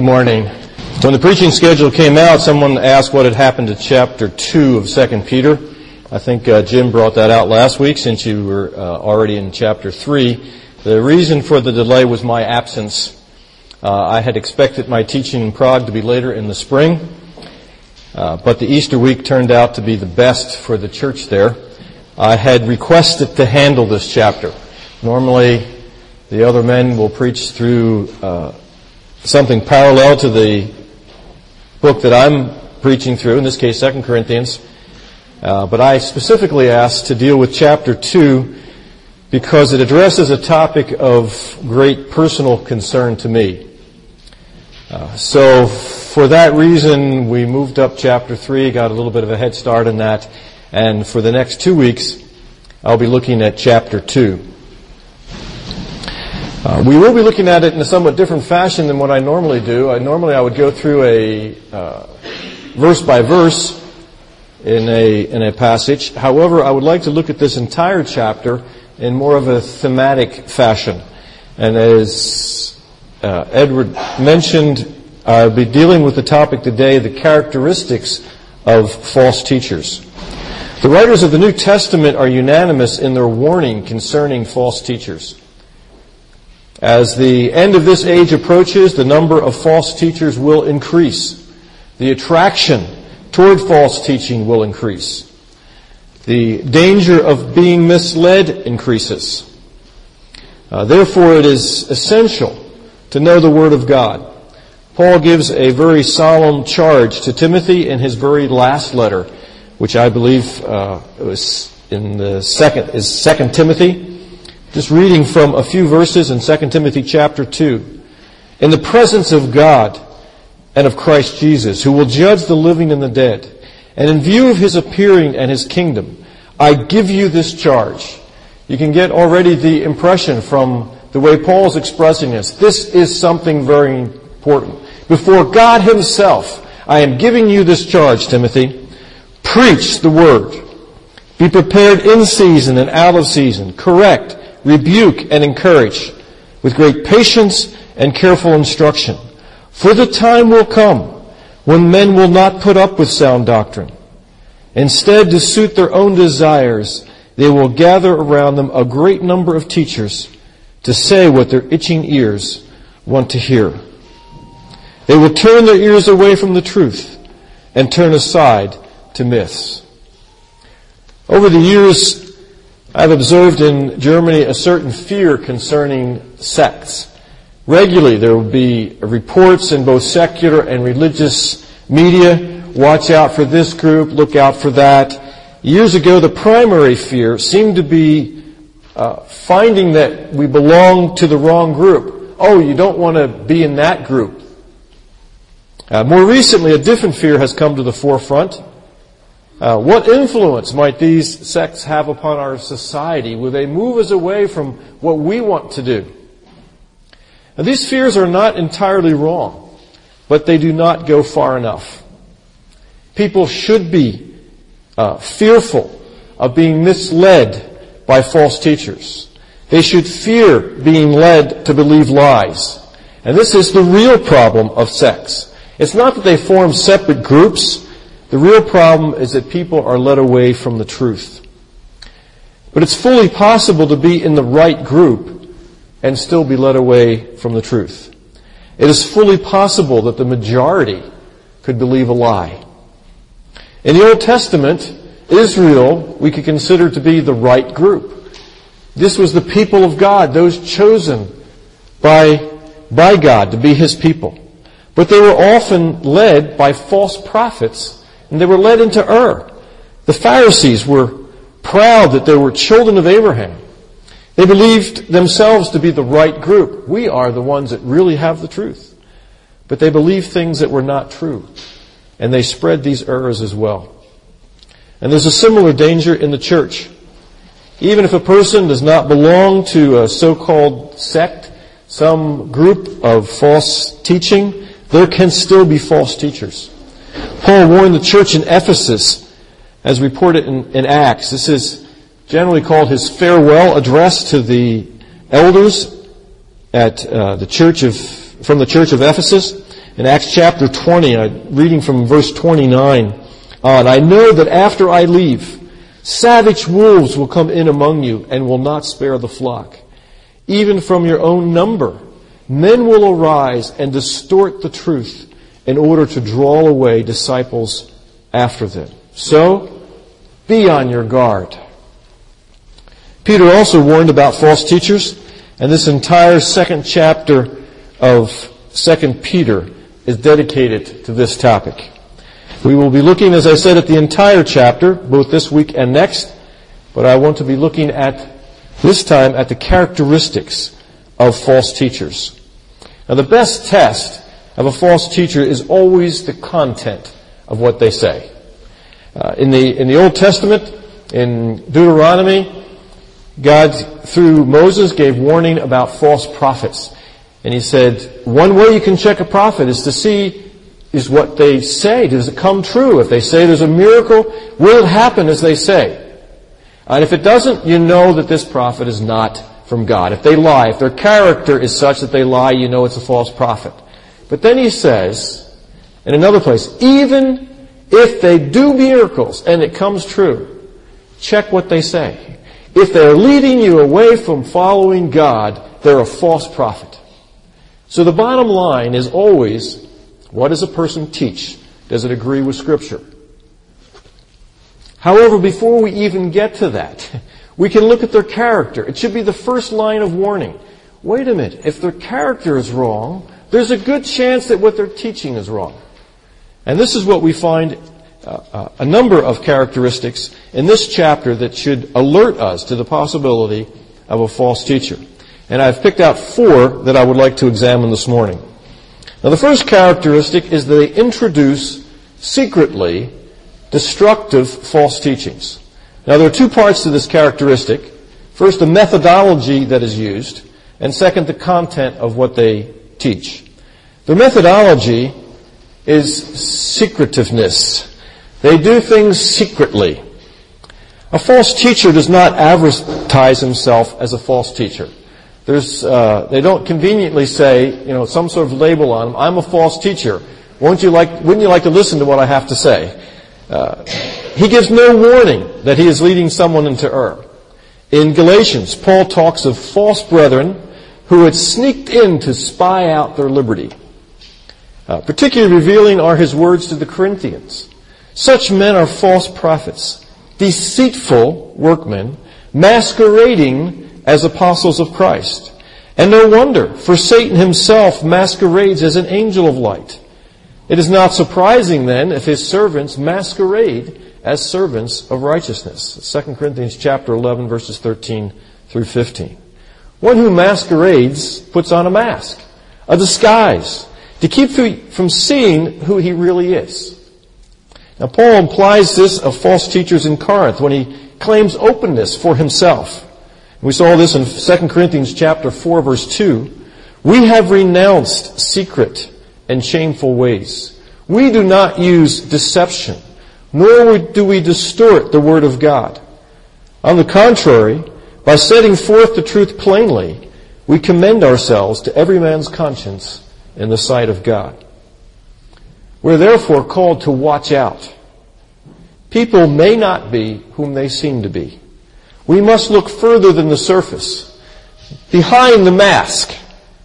Good morning. When the preaching schedule came out, someone asked what had happened to chapter 2 of 2 Peter. I think Jim brought that out last week since you were already in chapter 3. The reason for the delay was my absence. I had expected my teaching in Prague to be later in the spring, but the Easter week turned out to be the best for the church there. I had requested to handle this chapter. Normally, the other men will preach through something parallel to the book that I'm preaching through, in this case 2 Corinthians. But I specifically asked to deal with chapter 2 because it addresses a topic of great personal concern to me. So for that reason, we moved up chapter 3, got a little bit of a head start on that, and for the next 2 weeks, I'll be looking at chapter 2. We will be looking at it in a somewhat different fashion than what I normally do. Normally I would go through a verse by verse in a passage. However, I would like to look at this entire chapter in more of a thematic fashion. And as Edward mentioned, I'll be dealing with the topic today, the characteristics of false teachers. The writers of the New Testament are unanimous in their warning concerning false teachers. As the end of this age approaches, the number of false teachers will increase. The attraction toward false teaching will increase. The danger of being misled increases. Therefore, it is essential to know the Word of God. Paul gives a very solemn charge to Timothy in his very last letter, which I believe was in the 2 Timothy. Just reading from a few verses in 2 Timothy chapter 2. In the presence of God and of Christ Jesus, who will judge the living and the dead, and in view of His appearing and His kingdom, I give you this charge. You can get already the impression from the way Paul's expressing this. This is something very important. Before God Himself, I am giving you this charge, Timothy. Preach the Word. Be prepared in season and out of season. Correct, rebuke, and encourage with great patience and careful instruction. For the time will come when men will not put up with sound doctrine. Instead, to suit their own desires, they will gather around them a great number of teachers to say what their itching ears want to hear. They will turn their ears away from the truth and turn aside to myths. Over the years, I've observed in Germany a certain fear concerning sects. Regularly, there will be reports in both secular and religious media. Watch out for this group, look out for that. Years ago, the primary fear seemed to be finding that we belong to the wrong group. Oh, you don't want to be in that group. More recently, a different fear has come to the forefront. What influence might these sects have upon our society? Will they move us away from what we want to do? Now, these fears are not entirely wrong, but they do not go far enough. People should be fearful of being misled by false teachers. They should fear being led to believe lies. And this is the real problem of sects. It's not that they form separate groups. The real problem is that people are led away from the truth. But it's fully possible to be in the right group and still be led away from the truth. It is fully possible that the majority could believe a lie. In the Old Testament, Israel we could consider to be the right group. This was the people of God, those chosen by God to be His people. But they were often led by false prophets, and they were led into error. The Pharisees were proud that they were children of Abraham. They believed themselves to be the right group. We are the ones that really have the truth. But they believed things that were not true. And they spread these errors as well. And there's a similar danger in the church. Even if a person does not belong to a so-called sect, some group of false teaching, there can still be false teachers. Paul warned the church in Ephesus, as reported in Acts. This is generally called his farewell address to the elders at from the church of Ephesus. in Acts chapter 20, reading from verse 29 on, I know that after I leave, savage wolves will come in among you and will not spare the flock. Even from your own number, men will arise and distort the truth in order to draw away disciples after them. So, be on your guard. Peter also warned about false teachers, and this entire second chapter of 2 Peter is dedicated to this topic. We will be looking, as I said, at the entire chapter, both this week and next, but I want to be looking at, this time, at the characteristics of false teachers. Now, the best test of a false teacher is always the content of what they say. In the Old Testament, in Deuteronomy, God, through Moses, gave warning about false prophets. And he said, one way you can check a prophet is to see, is what they say. Does it come true? If they say there's a miracle, will it happen as they say? And if it doesn't, you know that this prophet is not from God. If they lie, if their character is such that they lie, you know it's a false prophet. But then he says, in another place, even if they do miracles and it comes true, check what they say. If they're leading you away from following God, they're a false prophet. So the bottom line is always, what does a person teach? Does it agree with Scripture? However, before we even get to that, we can look at their character. It should be the first line of warning. Wait a minute, if their character is wrong, there's a good chance that what they're teaching is wrong. And this is what we find a number of characteristics in this chapter that should alert us to the possibility of a false teacher. And I've picked out 4 that I would like to examine this morning. Now, the first characteristic is that they introduce secretly destructive false teachings. Now, there are 2 parts to this characteristic. First, the methodology that is used, and second, the content of what they teach. Their methodology is secretiveness. They do things secretly. A false teacher does not advertise himself as a false teacher. They don't conveniently say, some sort of label on him. I'm a false teacher. Wouldn't you like to listen to what I have to say? He gives no warning that he is leading someone into error. In Galatians, Paul talks of false brethren who had sneaked in to spy out their liberty. Particularly revealing are his words to the Corinthians. Such men are false prophets, deceitful workmen, masquerading as apostles of Christ. And no wonder, for Satan himself masquerades as an angel of light. It is not surprising then if his servants masquerade as servants of righteousness. 2 Corinthians chapter 11, verses 13 through 15. One who masquerades puts on a mask, a disguise, to keep from seeing who he really is. Now, Paul implies this of false teachers in Corinth when he claims openness for himself. We saw this in 2 Corinthians chapter 4, verse 2. We have renounced secret and shameful ways. We do not use deception, nor do we distort the word of God. On the contrary, by setting forth the truth plainly, we commend ourselves to every man's conscience in the sight of God. We're therefore called to watch out. People may not be whom they seem to be. We must look further than the surface, behind the mask.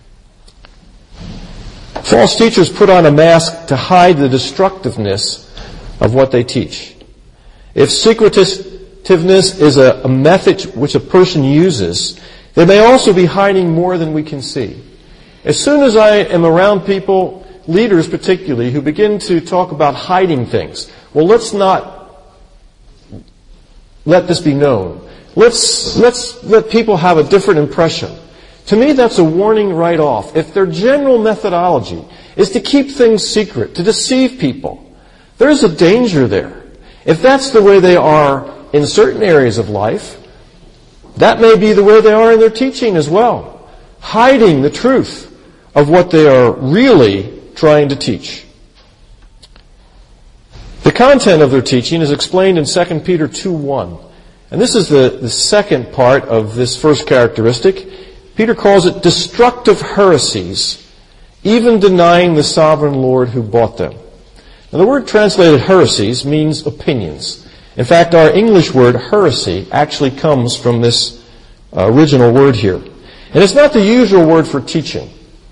False teachers put on a mask to hide the destructiveness of what they teach. If secretiveness is a method which a person uses, they may also be hiding more than we can see. As soon as I am around people, leaders particularly, who begin to talk about hiding things, well, let's not let this be known. Let's let people have a different impression. To me, that's a warning right off. If their general methodology is to keep things secret, to deceive people, there's a danger there. If that's the way they are in certain areas of life, that may be the way they are in their teaching as well, hiding the truth of what they are really trying to teach. The content of their teaching is explained in 2 Peter 2:1. And this is the second part of this first characteristic. Peter calls it destructive heresies, even denying the sovereign Lord who bought them. Now, the word translated heresies means opinions. In fact, our English word heresy actually comes from this original word here. And it's not the usual word for teaching.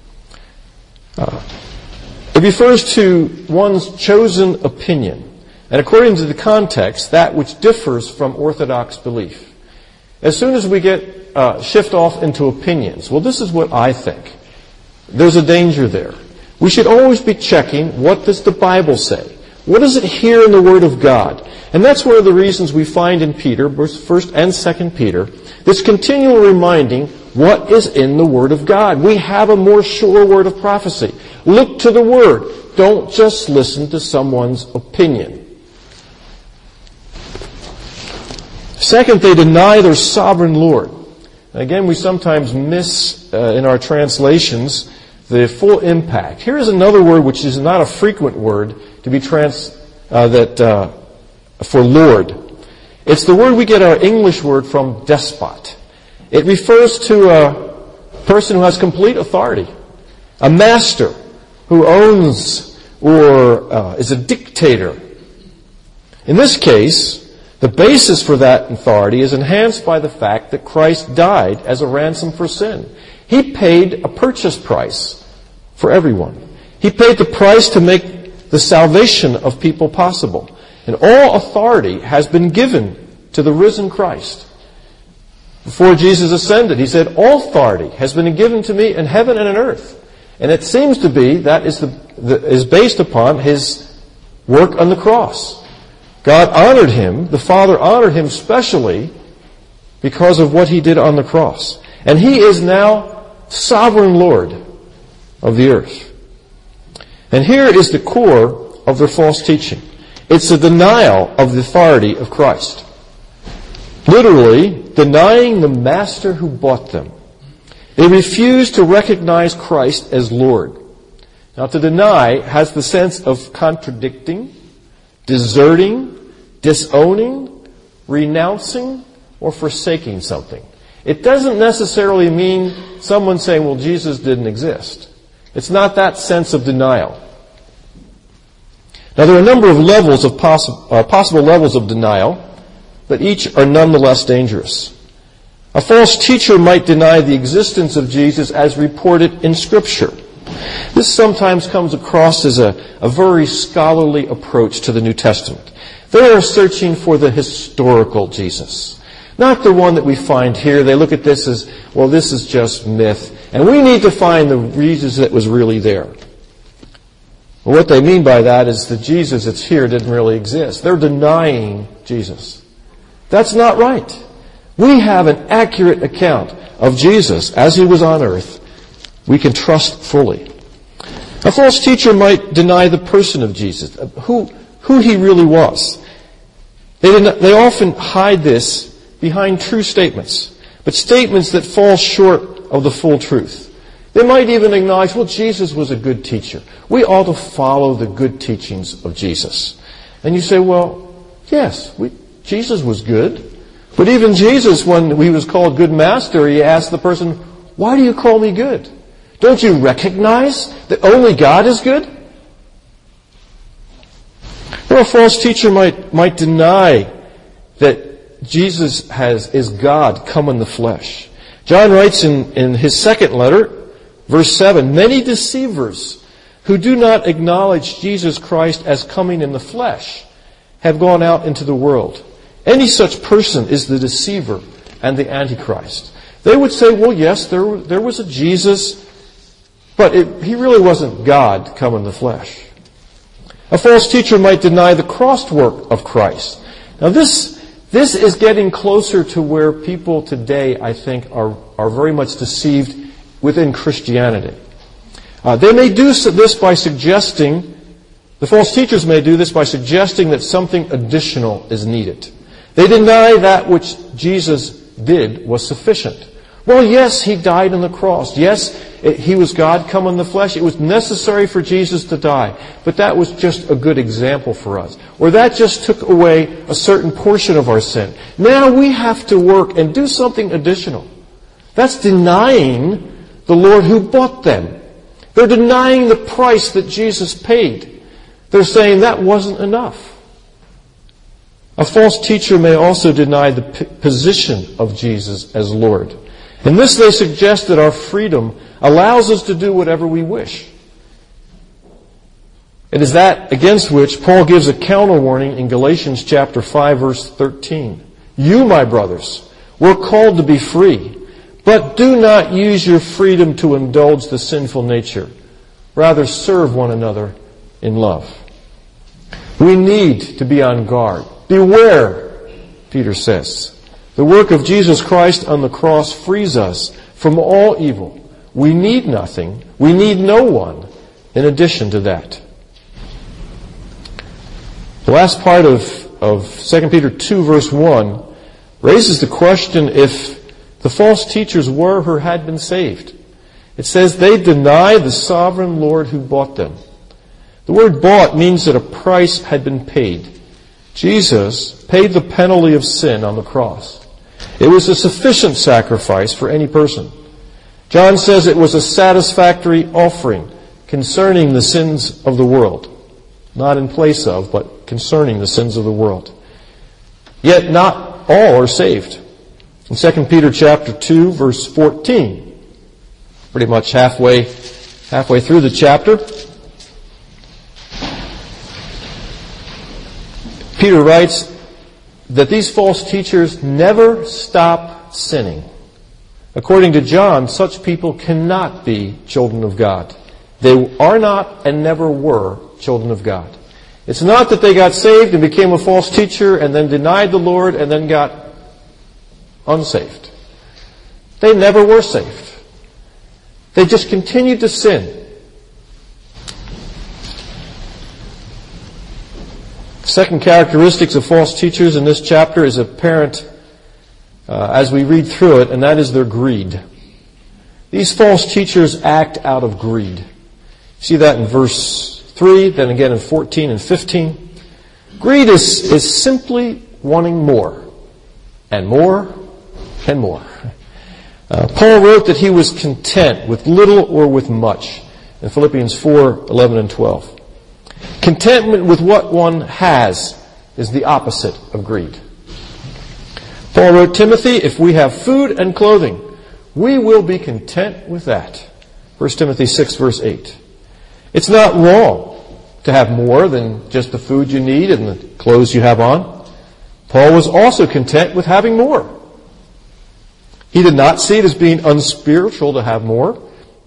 It refers to one's chosen opinion. And according to the context, that which differs from orthodox belief. As soon as we shift off into opinions, well, this is what I think. There's a danger there. We should always be checking, what does the Bible say? What does it hear in the Word of God? And that's one of the reasons we find in Peter, 1 and 2 Peter, this continual reminding what is in the Word of God. We have a more sure word of prophecy. Look to the Word. Don't just listen to someone's opinion. Second, they deny their sovereign Lord. Again, we sometimes miss in our translations the full impact. Here is another word which is not a frequent word to be for Lord. It's the word we get our English word from, despot. It refers to a person who has complete authority, a master who owns or is a dictator. In this case, the basis for that authority is enhanced by the fact that Christ died as a ransom for sin. He paid a purchase price for everyone. He paid the price to make the salvation of people possible. And all authority has been given to the risen Christ. Before Jesus ascended, he said, all authority has been given to me in heaven and on earth. And it seems to be that is based upon his work on the cross. God honored him, the Father honored him specially because of what he did on the cross. And he is now sovereign Lord of the earth. And here is the core of their false teaching. It's a denial of the authority of Christ. Literally, denying the master who bought them. They refuse to recognize Christ as Lord. Now, to deny has the sense of contradicting, deserting, disowning, renouncing, or forsaking something. It doesn't necessarily mean someone saying, well, Jesus didn't exist. It's not that sense of denial. Now, there are a number of levels of possible levels of denial, but each are nonetheless dangerous. A false teacher might deny the existence of Jesus as reported in Scripture. This sometimes comes across as a very scholarly approach to the New Testament. They are searching for the historical Jesus, not the one that we find here. They look at this as, well, this is just myth, and we need to find the Jesus that was really there. Well, what they mean by that is the Jesus that's here didn't really exist. They're denying Jesus. That's not right. We have an accurate account of Jesus as he was on earth. We can trust fully. A false teacher might deny the person of Jesus, who he really was. They often hide this behind true statements, but statements that fall short of the full truth. They might even acknowledge, well, Jesus was a good teacher. We ought to follow the good teachings of Jesus. And you say, well, yes, Jesus was good. But even Jesus, when he was called good master, he asked the person, why do you call me good? Don't you recognize that only God is good? Or a false teacher might deny that Jesus is God come in the flesh. John writes in his second letter, verse 7, many deceivers who do not acknowledge Jesus Christ as coming in the flesh have gone out into the world. Any such person is the deceiver and the Antichrist. They would say, well, yes, there was a Jesus, but he really wasn't God come in the flesh. A false teacher might deny the cross work of Christ. Now this is getting closer to where people today, I think, are very much deceived within Christianity. They may do this by suggesting, the false teachers may do this by suggesting that something additional is needed. They deny that which Jesus did was sufficient. Well, yes, he died on the cross. Yes, he was God come in the flesh. It was necessary for Jesus to die. But that was just a good example for us. Or that just took away a certain portion of our sin. Now we have to work and do something additional. That's denying the Lord who bought them. They're denying the price that Jesus paid. They're saying that wasn't enough. A false teacher may also deny the position of Jesus as Lord. In this, they suggest that our freedom allows us to do whatever we wish. It is that against which Paul gives a counter warning in Galatians chapter 5, verse 13. You, my brothers, were called to be free, but do not use your freedom to indulge the sinful nature. Rather, serve one another in love. We need to be on guard. Beware, Peter says. The work of Jesus Christ on the cross frees us from all evil. We need nothing. We need no one in addition to that. The last part of 2 Peter 2, verse 1, raises the question if the false teachers were or had been saved. It says they deny the sovereign Lord who bought them. The word bought means that a price had been paid. Jesus paid the penalty of sin on the cross. It was a sufficient sacrifice for any person. John says it was a satisfactory offering concerning the sins of the world. Not in place of, but concerning the sins of the world. Yet not all are saved. In 2 Peter chapter 2, verse 14, pretty much halfway through the chapter, Peter writes that these false teachers never stop sinning. According to John, such people cannot be children of God. They are not and never were children of God. It's not that they got saved and became a false teacher and then denied the Lord and then got unsaved. They never were saved. They just continued to sin. Second characteristics of false teachers in this chapter is apparent as we read through it, and that is their greed. These false teachers act out of greed. See that in verse 3, then again in 14 and 15. Greed is simply wanting more, and more, and more. Paul wrote that he was content with little or with much in Philippians 4, 11 and 12. Contentment with what one has is the opposite of greed. Paul wrote, Timothy, if we have food and clothing, we will be content with that. 1 Timothy 6, verse 8. It's not wrong to have more than just the food you need and the clothes you have on. Paul was also content with having more. He did not see it as being unspiritual to have more.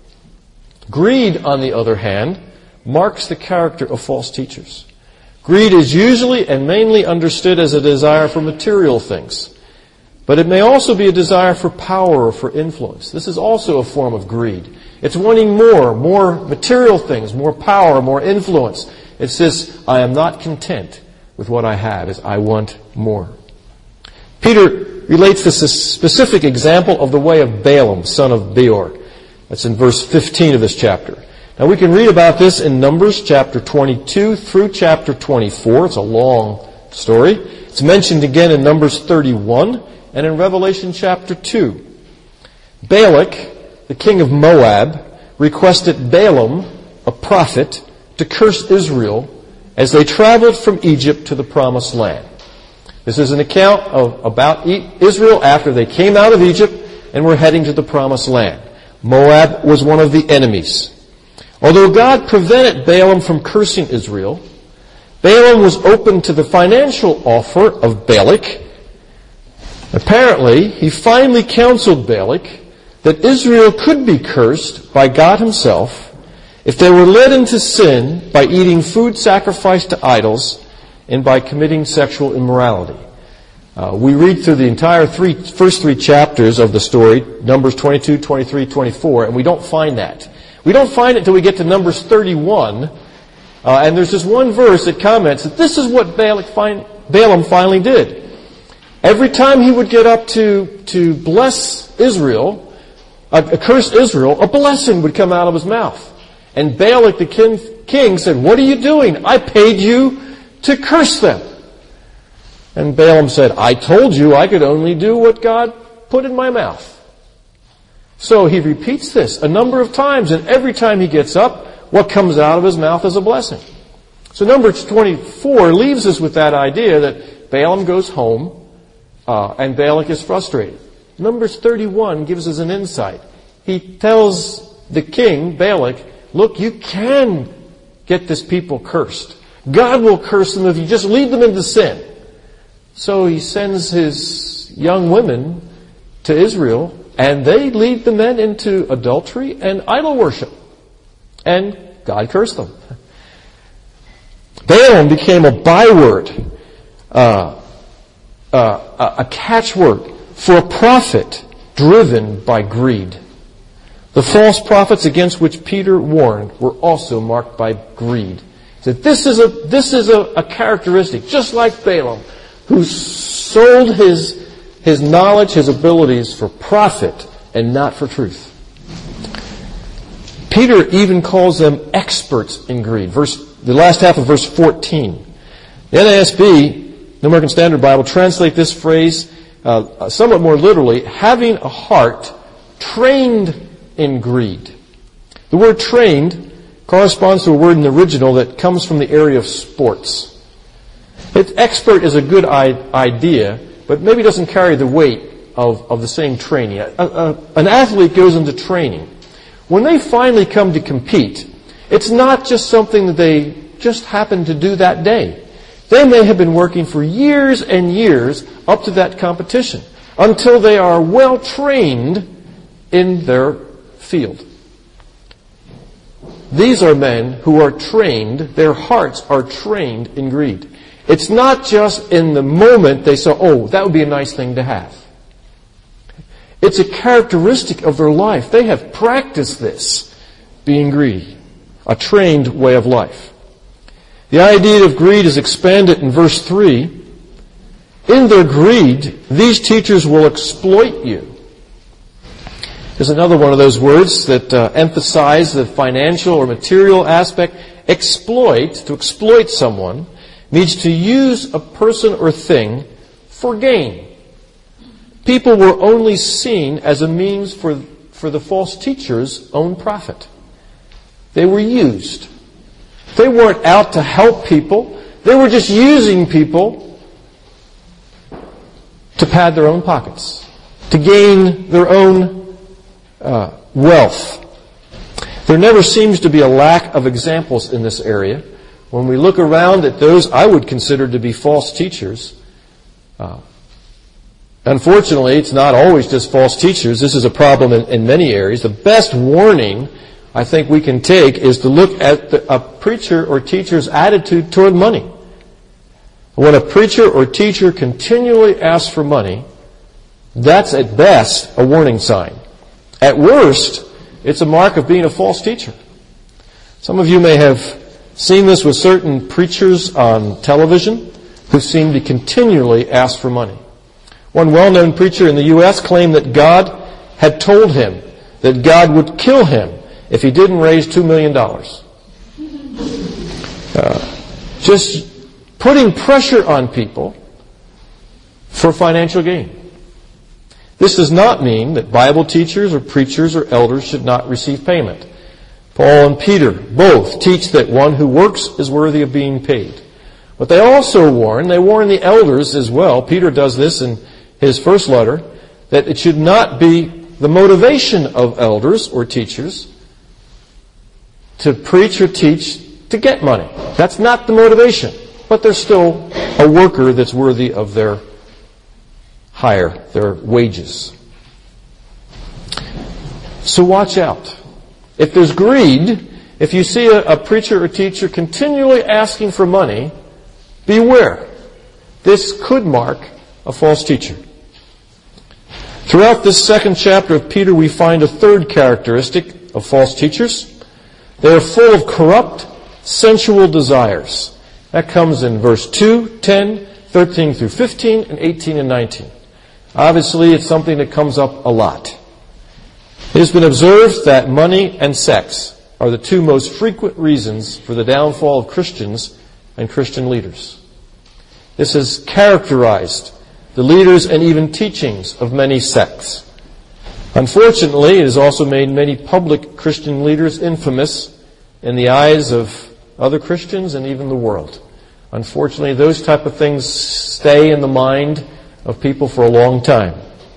Greed, on the other hand, marks the character of false teachers. Greed is usually and mainly understood as a desire for material things. But it may also be a desire for power or for influence. This is also a form of greed. It's wanting more material things, more power, more influence. It says, I am not content with what I have, as I want more. Peter relates this a specific example of the way of Balaam, son of Beor. That's in verse 15 of this chapter. Now we can read about this in Numbers chapter 22 through chapter 24. It's a long story. It's mentioned again in Numbers 31 and in Revelation chapter 2. Balak, the king of Moab, requested Balaam, a prophet, to curse Israel as they traveled from Egypt to the Promised Land. This is an account about Israel after they came out of Egypt and were heading to the Promised Land. Moab was one of the enemies. Although God prevented Balaam from cursing Israel, Balaam was open to the financial offer of Balak. Apparently, he finally counseled Balak that Israel could be cursed by God himself if they were led into sin by eating food sacrificed to idols and by committing sexual immorality. We read through the entire first three chapters of the story, Numbers 22, 23, 24, and we don't find that. We don't find it until we get to Numbers 31, and there's this one verse that comments that this is what Balaam finally did. Every time he would get up to bless Israel, curse Israel, a blessing would come out of his mouth. And Balak the king said, what are you doing? I paid you to curse them. And Balaam said, I told you I could only do what God put in my mouth. So he repeats this a number of times, and every time he gets up, what comes out of his mouth is a blessing. So Numbers 24 leaves us with that idea that Balaam goes home, and Balak is frustrated. Numbers 31 gives us an insight. He tells the king, Balak, look, you can get this people cursed. God will curse them if you just lead them into sin. So he sends his young women to Israel, and they lead the men into adultery and idol worship. And God cursed them. Balaam became a byword, a catchword for a prophet driven by greed. The false prophets against which Peter warned were also marked by greed. He said, this is a characteristic, just like Balaam, who sold his knowledge, his abilities for profit and not for truth. Peter even calls them experts in greed. The last half of verse 14. The NASB, the American Standard Bible, translate this phrase somewhat more literally, having a heart trained in greed. The word trained corresponds to a word in the original that comes from the area of sports. Expert is a good idea, but maybe doesn't carry the weight of the same training. An athlete goes into training. When they finally come to compete, it's not just something that they just happen to do that day. They may have been working for years and years up to that competition until they are well trained in their field. These are men who are trained, their hearts are trained in greed. It's not just in the moment they say, oh, that would be a nice thing to have. It's a characteristic of their life. They have practiced this, being greedy, a trained way of life. The idea of greed is expanded in verse 3. In their greed, these teachers will exploit you. There's another one of those words that emphasize the financial or material aspect. Exploit, to exploit someone, means to use a person or thing for gain. People were only seen as a means for the false teacher's own profit. They were used. They weren't out to help people. They were just using people to pad their own pockets, to gain their own wealth. There never seems to be a lack of examples in this area. When we look around at those I would consider to be false teachers, unfortunately, it's not always just false teachers. This is a problem in many areas. The best warning I think we can take is to look at a preacher or teacher's attitude toward money. When a preacher or teacher continually asks for money, that's at best a warning sign. At worst, it's a mark of being a false teacher. Some of you may have seen this with certain preachers on television who seem to continually ask for money. One well-known preacher in the U.S. claimed that God had told him that God would kill him if he didn't raise $2 million. Just putting pressure on people for financial gain. This does not mean that Bible teachers or preachers or elders should not receive payment. Paul and Peter both teach that one who works is worthy of being paid. But they also warn the elders as well. Peter does this in his first letter, that it should not be the motivation of elders or teachers to preach or teach to get money. That's not the motivation. But they're still a worker that's worthy of their hire, their wages. So watch out. If there's greed, if you see a preacher or teacher continually asking for money, beware. This could mark a false teacher. Throughout this second chapter of Peter, we find a third characteristic of false teachers. They are full of corrupt, sensual desires. That comes in verse 2, 10, 13 through 15, and 18 and 19. Obviously, it's something that comes up a lot. It has been observed that money and sex are the two most frequent reasons for the downfall of Christians and Christian leaders. This has characterized the leaders and even teachings of many sects. Unfortunately, it has also made many public Christian leaders infamous in the eyes of other Christians and even the world. Unfortunately, those type of things stay in the mind of people for a long time.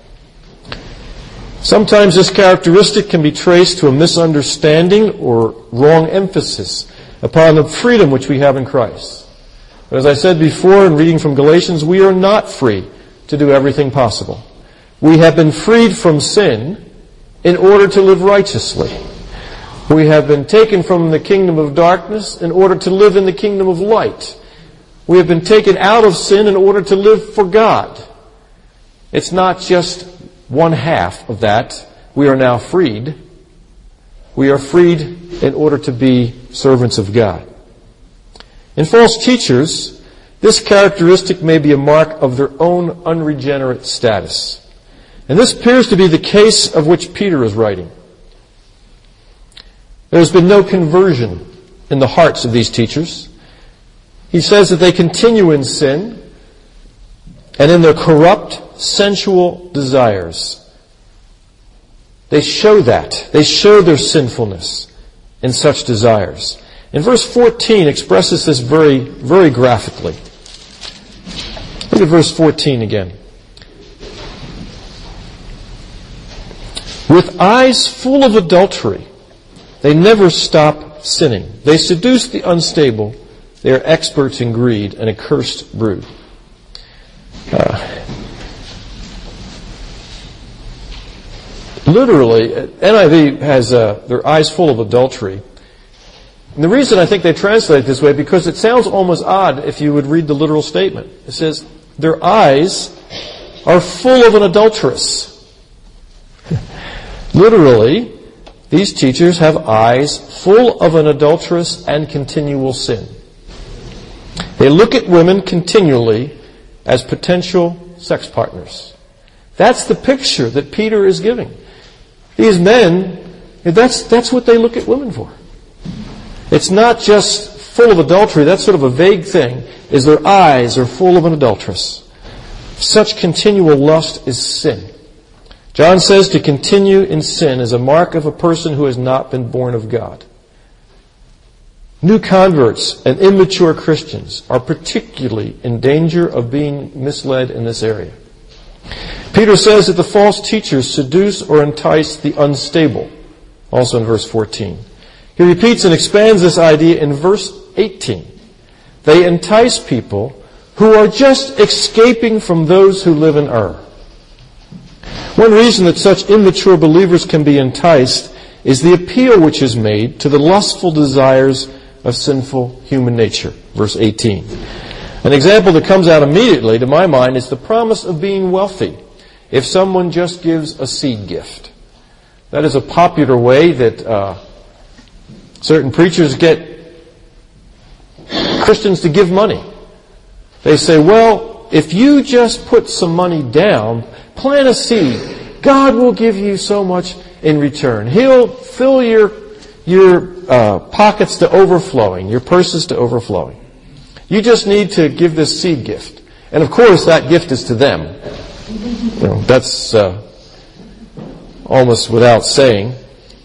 Sometimes this characteristic can be traced to a misunderstanding or wrong emphasis upon the freedom which we have in Christ. But as I said before in reading from Galatians, we are not free to do everything possible. We have been freed from sin in order to live righteously. We have been taken from the kingdom of darkness in order to live in the kingdom of light. We have been taken out of sin in order to live for God. It's not just one half of that. We are now freed. We are freed in order to be servants of God. In false teachers, this characteristic may be a mark of their own unregenerate status. And this appears to be the case of which Peter is writing. There has been no conversion in the hearts of these teachers. He says that they continue in sin and in their corrupt, sensual desires. They show that. They show their sinfulness in such desires. And verse 14 expresses this very, very graphically. Look at verse 14 again. With eyes full of adultery, they never stop sinning. They seduce the unstable. They are experts in greed, an accursed brood. Literally, NIV has their eyes full of adultery. And the reason I think they translate it this way, because it sounds almost odd if you would read the literal statement. It says, their eyes are full of an adulteress. Literally, these teachers have eyes full of an adulterous and continual sin. They look at women continually as potential sex partners. That's the picture that Peter is giving. These men, that's what they look at women for. It's not just full of adultery. That's sort of a vague thing, is their eyes are full of an adulteress. Such continual lust is sin. John says to continue in sin is a mark of a person who has not been born of God. New converts and immature Christians are particularly in danger of being misled in this area. Peter says that the false teachers seduce or entice the unstable, also in verse 14. He repeats and expands this idea in verse 18. They entice people who are just escaping from those who live in error. One reason that such immature believers can be enticed is the appeal which is made to the lustful desires of sinful human nature. Verse 18. An example that comes out immediately to my mind is the promise of being wealthy if someone just gives a seed gift. That is a popular way that certain preachers get Christians to give money. They say, well, if you just put some money down, plant a seed, God will give you so much in return. He'll fill your pockets to overflowing, your purses to overflowing. You just need to give this seed gift. And of course, that gift is to them. You know, that's almost without saying.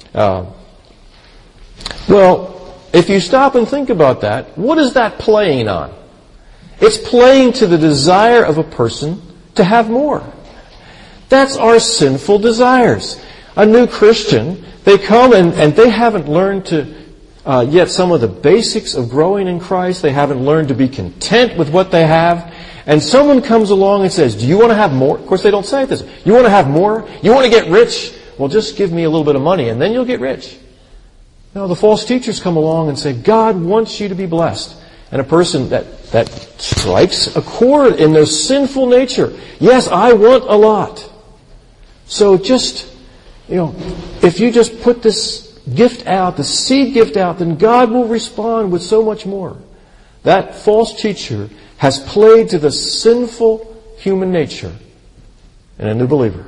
Well, if you stop and think about that, what is that playing on? It's playing to the desire of a person to have more. That's our sinful desires. A new Christian, they come and they haven't learned to yet some of the basics of growing in Christ. They haven't learned to be content with what they have. And someone comes along and says, do you want to have more? Of course, they don't say this. You want to have more? You want to get rich? Well, just give me a little bit of money and then you'll get rich. No, the false teachers come along and say, God wants you to be blessed. And a person that strikes a chord in their sinful nature. Yes, I want a lot. So just, if you just put this gift out, the seed gift out, then God will respond with so much more. That false teacher has played to the sinful human nature in a new believer.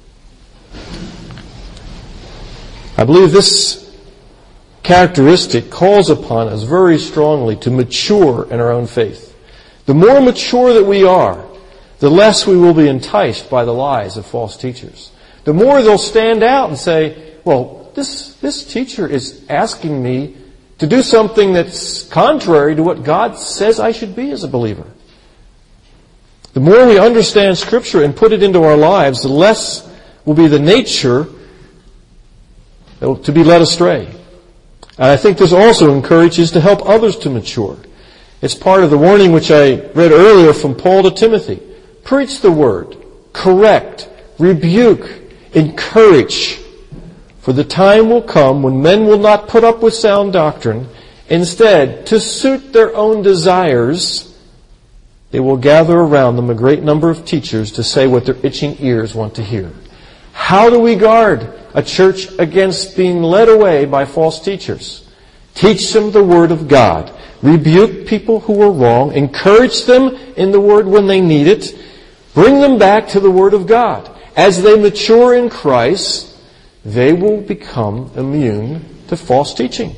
I believe this characteristic calls upon us very strongly to mature in our own faith. The more mature that we are, the less we will be enticed by the lies of false teachers. the more they'll stand out and say, well, this teacher is asking me to do something that's contrary to what God says I should be as a believer. The more we understand Scripture and put it into our lives, the less will be the nature to be led astray. And I think this also encourages to help others to mature. It's part of the warning which I read earlier from Paul to Timothy. Preach the word, correct, rebuke, encourage. For the time will come when men will not put up with sound doctrine. Instead, to suit their own desires, they will gather around them a great number of teachers to say what their itching ears want to hear. How do we guard a church against being led away by false teachers? Teach them the Word of God. Rebuke people who are wrong. Encourage them in the Word when they need it. Bring them back to the Word of God. As they mature in Christ, they will become immune to false teaching.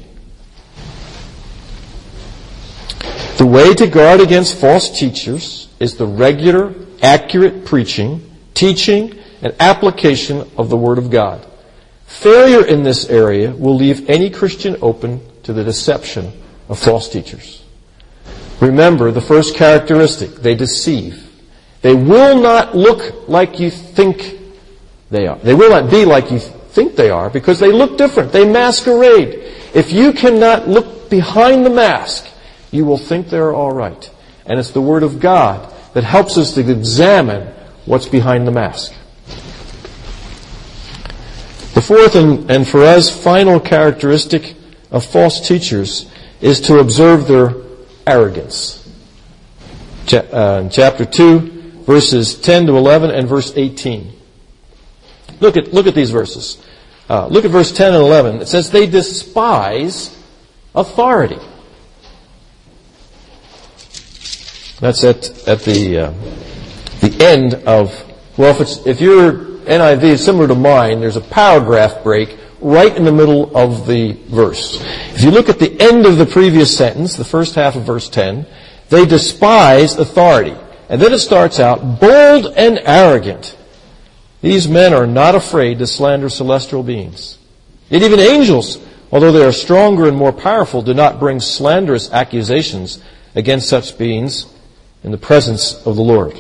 The way to guard against false teachers is the regular, accurate preaching, teaching, and application of the Word of God. Failure in this area will leave any Christian open to the deception of false teachers. Remember the first characteristic: they deceive. They will not look like you think they are. They will not be like you think they are because they look different. They masquerade. If you cannot look behind the mask, you will think they're all right. And it's the Word of God that helps us to examine what's behind the mask. The fourth and for us final characteristic of false teachers is to observe their arrogance. Chapter 2, verses 10 to 11 and verse 18. Look at these verses. Look at verse 10 and 11. It says, they despise authority. That's at the end of, well, if your NIV is similar to mine, there's a paragraph break right in the middle of the verse. If you look at the end of the previous sentence, the first half of verse 10, they despise authority. And then it starts out, bold and arrogant. These men are not afraid to slander celestial beings. Yet even angels, although they are stronger and more powerful, do not bring slanderous accusations against such beings in the presence of the Lord.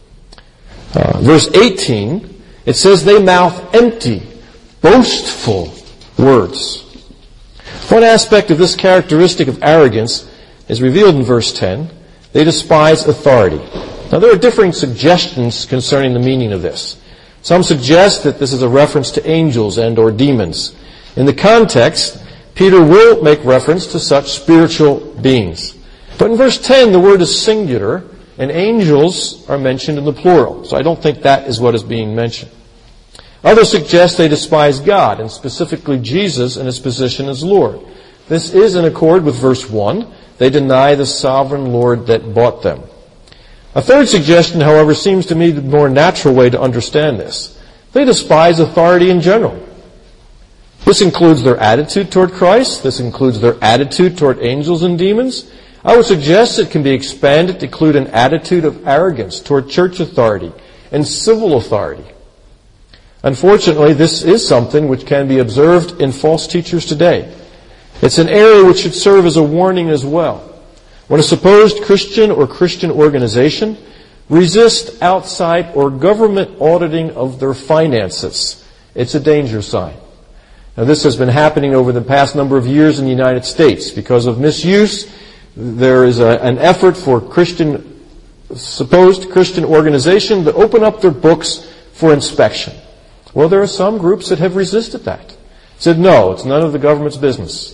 Verse 18, it says they mouth empty, boastful words. One aspect of this characteristic of arrogance is revealed in verse 10. They despise authority. Now there are differing suggestions concerning the meaning of this. Some suggest that this is a reference to angels and or demons. In the context, Peter will make reference to such spiritual beings. But in verse 10, the word is singular, and angels are mentioned in the plural. So I don't think that is what is being mentioned. Others suggest they despise God, and specifically Jesus and His position as Lord. This is in accord with verse 1. They deny the sovereign Lord that bought them. A third suggestion, however, seems to me the more natural way to understand this. They despise authority in general. This includes their attitude toward Christ. This includes their attitude toward angels and demons. I would suggest it can be expanded to include an attitude of arrogance toward church authority and civil authority. Unfortunately, this is something which can be observed in false teachers today. It's an area which should serve as a warning as well. When a supposed Christian or Christian organization resists outside or government auditing of their finances, it's a danger sign. Now, this has been happening over the past number of years in the United States. Because of misuse, there is an effort for supposed Christian organization to open up their books for inspection. Well, there are some groups that have resisted that. Said, no, it's none of the government's business.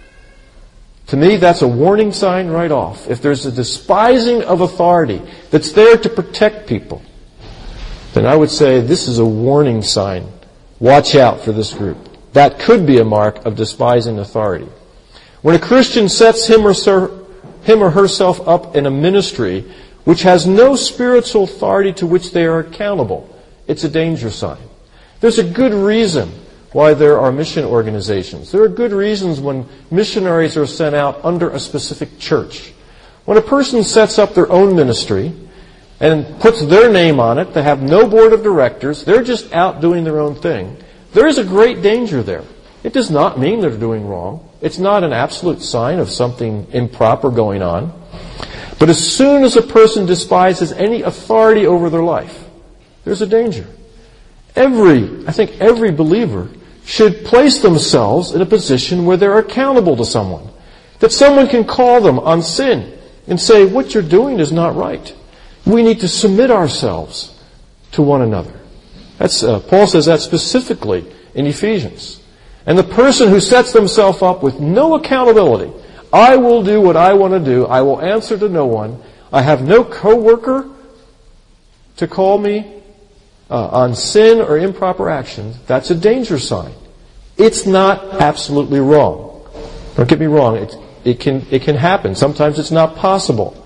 To me, that's a warning sign right off. If there's a despising of authority that's there to protect people, then I would say this is a warning sign. Watch out for this group. That could be a mark of despising authority. When a Christian sets him or herself up in a ministry which has no spiritual authority to which they are accountable, it's a danger sign. There's a good reason why there are mission organizations. There are good reasons when missionaries are sent out under a specific church. When a person sets up their own ministry, and puts their name on it. They have no board of directors. They're just out doing their own thing. There is a great danger there. It does not mean they're doing wrong. It's not an absolute sign of something improper going on. But as soon as a person despises any authority over their life, there's a danger. I think every believer should place themselves in a position where they're accountable to someone. That someone can call them on sin and say, what you're doing is not right. We need to submit ourselves to one another. Paul says that specifically in Ephesians. And the person who sets themselves up with no accountability, I will do what I want to do, I will answer to no one, I have no co-worker to call me on sin or improper actions, that's a danger sign. It's not absolutely wrong. Don't get me wrong, it can happen. Sometimes it's not possible.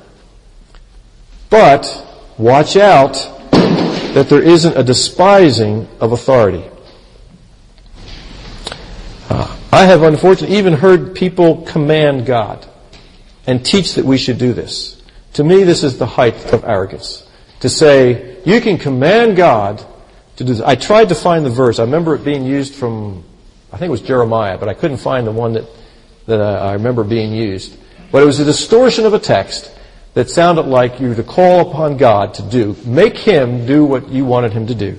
But watch out that there isn't a despising of authority. I have unfortunately even heard people command God and teach that we should do this. To me, this is the height of arrogance. To say, you can command God to do this. I tried to find the verse. I remember it being used from, I think it was Jeremiah, but I couldn't find the one that I remember being used. But it was a distortion of a text that sounded like you were to call upon God to do. Make Him do what you wanted Him to do.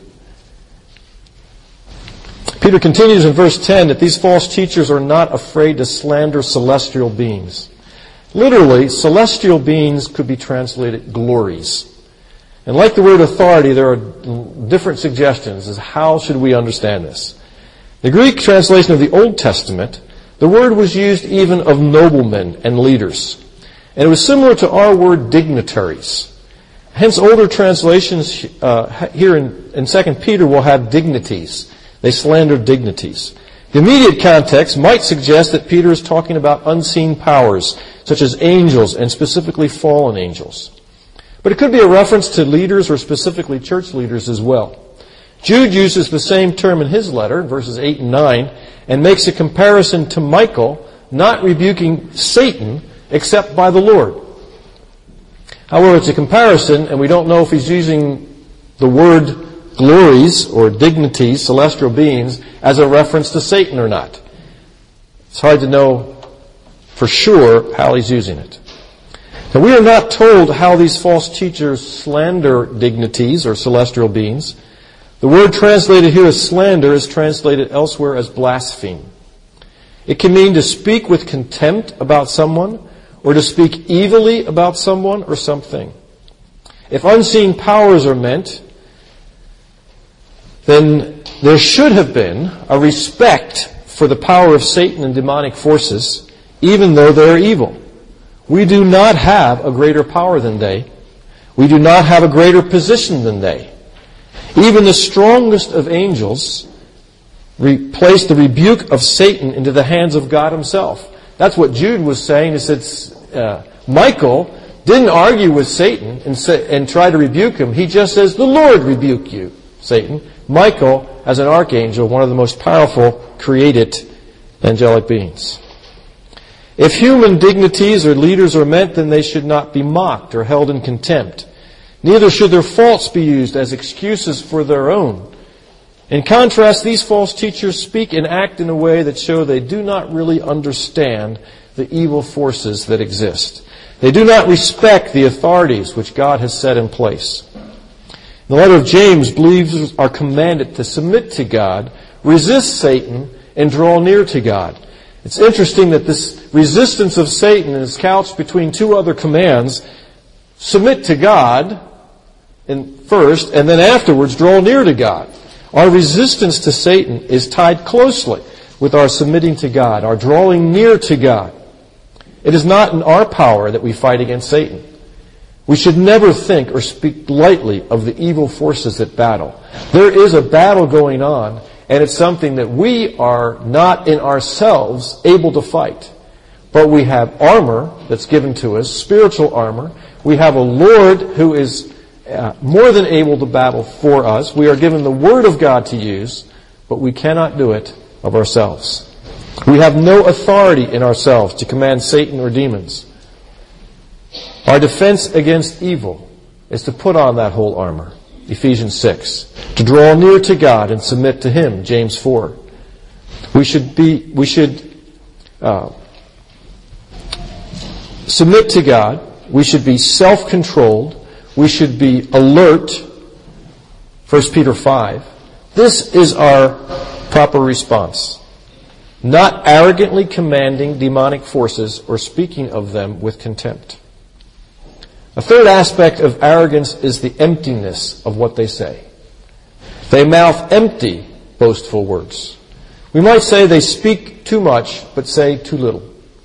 Peter continues in verse 10 that these false teachers are not afraid to slander celestial beings. Literally, celestial beings could be translated glories. And like the word authority, there are different suggestions as how should we understand this. The Greek translation of the Old Testament, the word was used even of noblemen and leaders. And it was similar to our word dignitaries. Hence, older translations here in 2 Peter will have dignities. They slandered dignities. The immediate context might suggest that Peter is talking about unseen powers, such as angels and specifically fallen angels. But it could be a reference to leaders or specifically church leaders as well. Jude uses the same term in his letter, verses 8 and 9, and makes a comparison to Michael not rebuking Satan except by the Lord. However, it's a comparison, and we don't know if he's using the word glories or dignities, celestial beings, as a reference to Satan or not. It's hard to know for sure how he's using it. Now, we are not told how these false teachers slander dignities or celestial beings. The word translated here as slander is translated elsewhere as blaspheme. It can mean to speak with contempt about someone or to speak evilly about someone or something. If unseen powers are meant, then there should have been a respect for the power of Satan and demonic forces, even though they are evil. We do not have a greater power than they. We do not have a greater position than they. Even the strongest of angels placed the rebuke of Satan into the hands of God Himself. That's what Jude was saying. He said, Michael didn't argue with Satan and try to rebuke him. He just says, the Lord rebuke you, Satan. Michael, as an archangel, one of the most powerful created angelic beings. If human dignities or leaders are meant, then they should not be mocked or held in contempt. Neither should their faults be used as excuses for their own. In contrast, these false teachers speak and act in a way that show they do not really understand the evil forces that exist. They do not respect the authorities which God has set in place. In the letter of James, believers are commanded to submit to God, resist Satan, and draw near to God. It's interesting that this resistance of Satan is couched between two other commands. Submit to God first, and then afterwards draw near to God. Our resistance to Satan is tied closely with our submitting to God, our drawing near to God. It is not in our power that we fight against Satan. We should never think or speak lightly of the evil forces that battle. There is a battle going on, and it's something that we are not in ourselves able to fight. But we have armor that's given to us, spiritual armor. We have a Lord who is more than able to battle for us. We are given the Word of God to use, but we cannot do it of ourselves. We have no authority in ourselves to command Satan or demons. Our defense against evil is to put on that whole armor. Ephesians 6. To draw near to God and submit to Him. James 4. We should submit to God. We should be self-controlled. We should be alert. 1 Peter 5. This is our proper response. Not arrogantly commanding demonic forces or speaking of them with contempt. A third aspect of arrogance is the emptiness of what they say. They mouth empty, boastful words. We might say they speak too much, but say too little.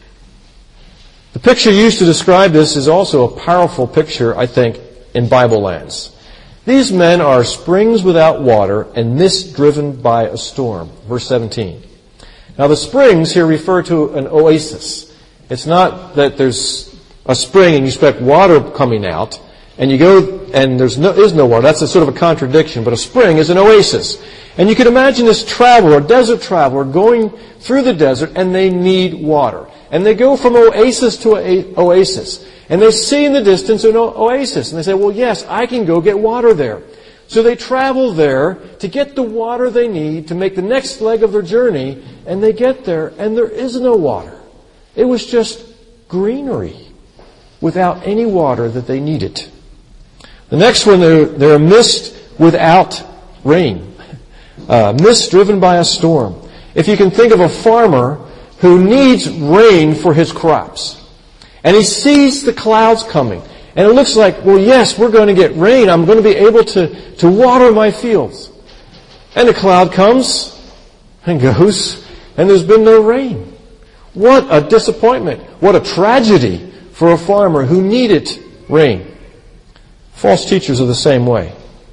The picture used to describe this is also a powerful picture, I think, in Bible lands. These men are springs without water and mist driven by a storm. Verse 17. Now the springs here refer to an oasis. It's not that there's a spring and you expect water coming out, and you go and there is no water. That's a sort of a contradiction, but a spring is an oasis. And you can imagine this traveler, a desert traveler, going through the desert, and they need water. And they go from oasis to oasis. And they see in the distance an oasis. And they say, well, yes, I can go get water there. So they travel there to get the water they need to make the next leg of their journey. And they get there, and there is no water. It was just greenery without any water that they needed. The next one, they're a mist without rain. Mist driven by a storm. If you can think of a farmer who needs rain for his crops, and he sees the clouds coming, and it looks like, well, yes, we're going to get rain. I'm going to be able to water my fields. And the cloud comes and goes, and there's been no rain. What a disappointment. What a tragedy for a farmer who needed rain. False teachers are the same way.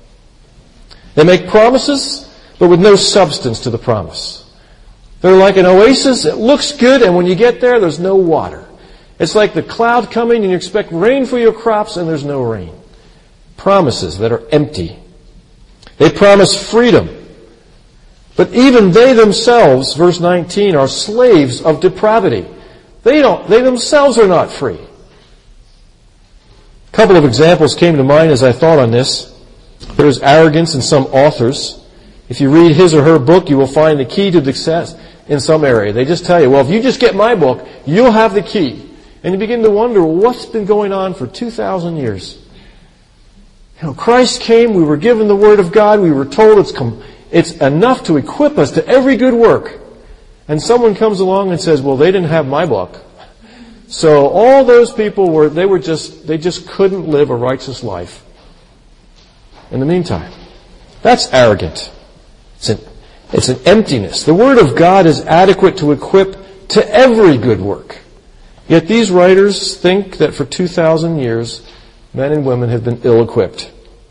They make promises, but with no substance to the promise. They're like an oasis. It looks good, and when you get there, there's no water. It's like the cloud coming, and you expect rain for your crops, and there's no rain. Promises that are empty. They promise freedom. But even they themselves, verse 19, are slaves of depravity. They themselves are not free. A couple of examples came to mind as I thought on this. There is arrogance in some authors. If you read his or her book, you will find the key to success in some area. They just tell you, well, if you just get my book, you'll have the key. And you begin to wonder, well, what's been going on for 2,000 years? Christ came, we were given the Word of God, we were told it's enough to equip us to every good work. And someone comes along and says, well, they didn't have my book. So all those people they just couldn't live a righteous life. In the meantime, that's arrogant. It's an emptiness. The Word of God is adequate to equip to every good work. Yet these writers think that for 2,000 years, men and women have been ill-equipped.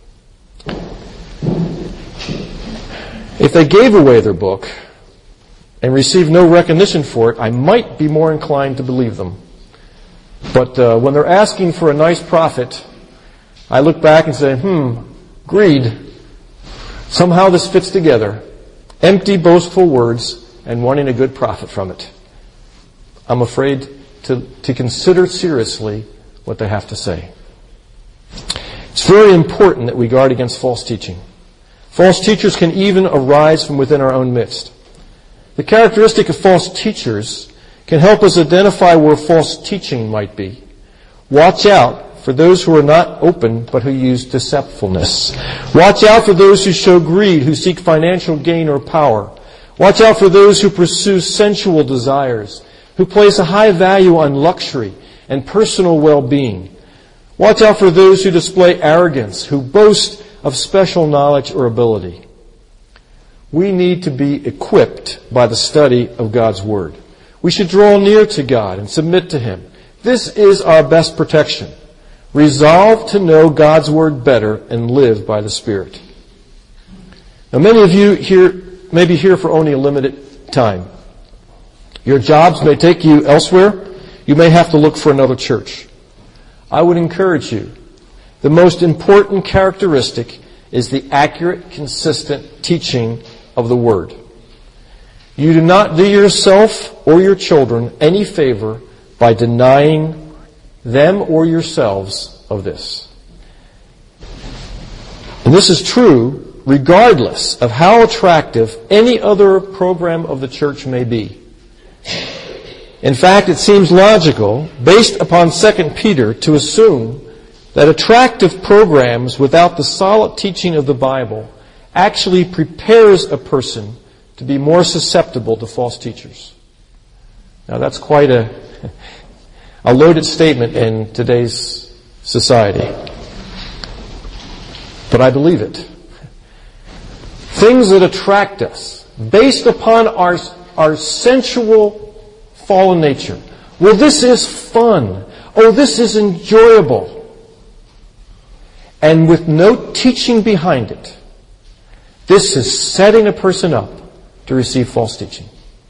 If they gave away their book and received no recognition for it, I might be more inclined to believe them. But when they're asking for a nice profit, I look back and say, greed. Somehow this fits together. Empty, boastful words and wanting a good profit from it. I'm afraid to consider seriously what they have to say. It's very important that we guard against false teaching. False teachers can even arise from within our own midst. The characteristic of false teachers can help us identify where false teaching might be. Watch out for those who are not open but who use deceptfulness. Watch out for those who show greed, who seek financial gain or power. Watch out for those who pursue sensual desires, who place a high value on luxury and personal well-being. Watch out for those who display arrogance, who boast of special knowledge or ability. We need to be equipped by the study of God's Word. We should draw near to God and submit to Him. This is our best protection. Resolve to know God's Word better and live by the Spirit. Now, many of you may be here for only a limited time. Your jobs may take you elsewhere. You may have to look for another church. I would encourage you. The most important characteristic is the accurate, consistent teaching of the Word. You do not do yourself or your children any favor by denying them or yourselves of this. And this is true regardless of how attractive any other program of the church may be. In fact, it seems logical, based upon 2 Peter, to assume that attractive programs without the solid teaching of the Bible actually prepares a person to be more susceptible to false teachers. Now that's quite a loaded statement in today's society. But I believe it. Things that attract us, based upon our sensual fallen nature. Well, this is fun. Oh, this is enjoyable. And with no teaching behind it, this is setting a person up to receive false teaching.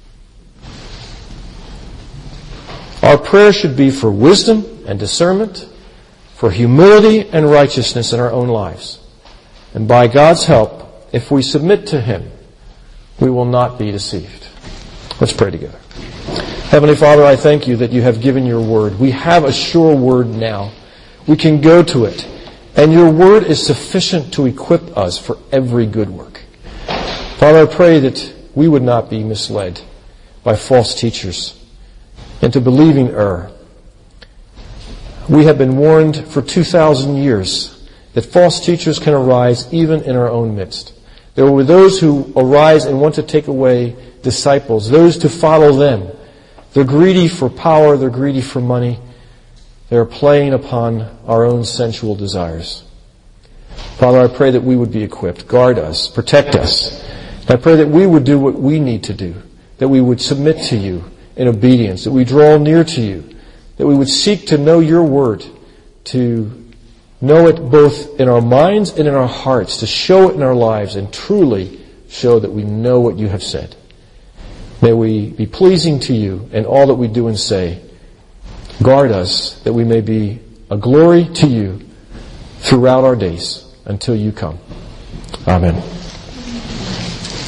Our prayer should be for wisdom and discernment, for humility and righteousness in our own lives. And by God's help, if we submit to Him, we will not be deceived. Let's pray together. Heavenly Father, I thank You that You have given Your Word. We have a sure Word now. We can go to it. And Your Word is sufficient to equip us for every good work. Father, I pray that we would not be misled by false teachers into believing error. We have been warned for 2,000 years that false teachers can arise even in our own midst. There were those who arise and want to take away disciples, those to follow them. They're greedy for power, they're greedy for money. They're playing upon our own sensual desires. Father, I pray that we would be equipped. Guard us, protect us. I pray that we would do what we need to do, that we would submit to You in obedience, that we draw near to You, that we would seek to know Your Word, to know it both in our minds and in our hearts, to show it in our lives and truly show that we know what You have said. May we be pleasing to You in all that we do and say. Guard us that we may be a glory to You throughout our days until You come. Amen.